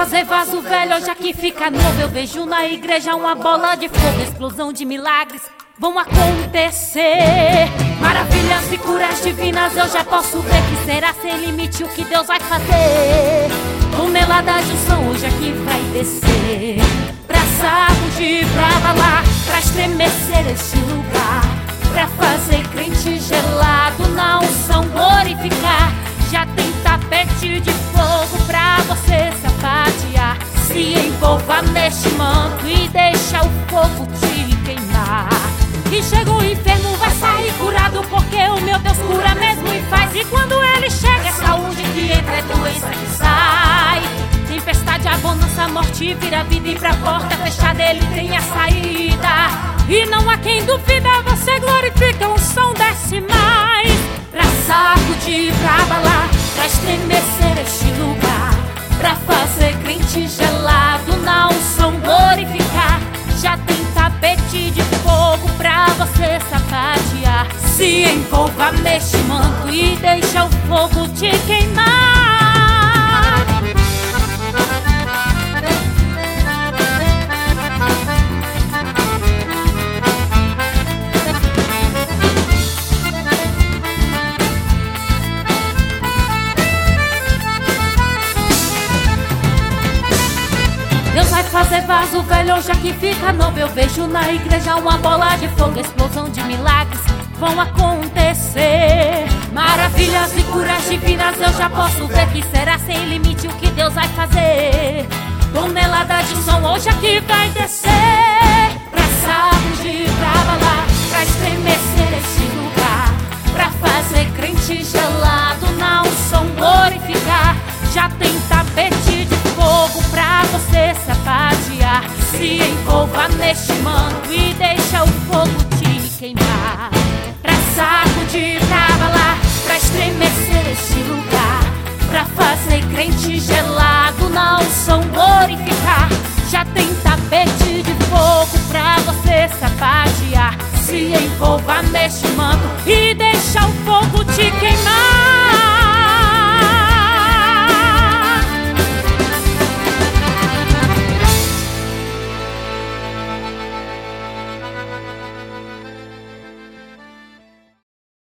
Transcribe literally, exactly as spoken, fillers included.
fazer vaso velho, hoje aqui fica novo. Eu vejo na igreja uma bola de fogo, explosão de milagres vão acontecer. Maravilhas e curas divinas, eu já posso ver que será sem limite o que Deus vai fazer. Toneladas de som hoje aqui vai descer, pra sacudir, pra abalar, pra estremecer este lugar, pra fazer crente gelado na unção glorificar. Já tem tapete de fogo pra você sapatear. Se envolva neste manto e deixa o fogo te queimar. E chega o enfermo, vai sair curado, porque o meu Deus cura mesmo e faz. E quando ele chega é saúde que entra, é doença que sai. Tempestade, a bonança, a morte vira vida, e pra porta fechada ele tem a saída. E não há quem duvida, você glorifica, um som desce mais, pra sacudir, pra abalar, pra estremecer este lugar, pra fazer crente gelado na unção glorificar. Já tem tapete de fogo pra você sapatear. Se envolva neste manto e deixa o fogo te queimar. Deus vai fazer vaso velho, hoje aqui fica novo. Eu vejo na igreja uma bola de fogo, explosão de milagres vão acontecer. Maravilhas e curas divinas, eu já posso ver que será sem limite o que Deus vai fazer. Toneladas de som hoje aqui vai descer, pra sacudir, pra abalar, pra estremecer este lugar, pra fazer crente gelado na unção glorificar. Já tem tapete de fogo pra você sapatear. Se envolva neste manto e deixa o fogo te queimar, pra sacudir, pra abalar, pra estremecer este lugar, pra fazer crente gelado na unção glorificar. Já tem tapete de fogo pra você sapatear. Se envolva neste manto e deixa